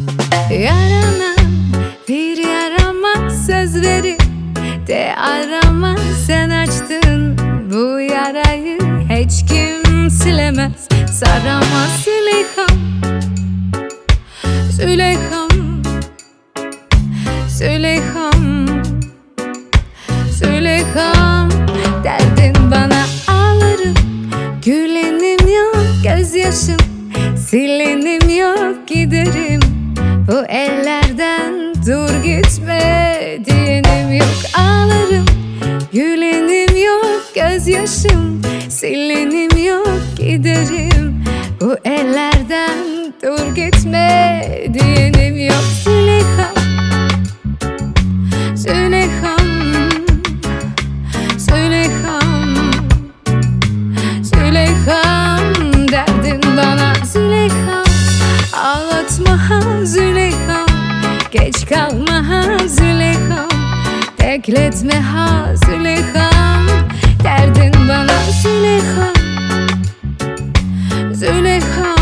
Yarana bir yarama söz verip de arama, sen açtın bu yarayı, hiç kim silemez, saramaz. Züleyham, Züleyham, Züleyham, Züleyham, derdin bana ağlarım, gülenim yok, gözyaşım silenim yok, giderim bu ellerden, dur gitme diyenim yok. Ağlarım, gülenim yok, gözyaşım silenim yok, giderim bu ellerden, dur gitme diyenim yok. Züleyham, Züleyham, Züleyham, Züleyham, derdin bana Züleyham. Ağlatma ha Züleyham, geç kalma ha Züleyham, bekletme ha Züleyham, derdin bana Züleyham, Züleyham.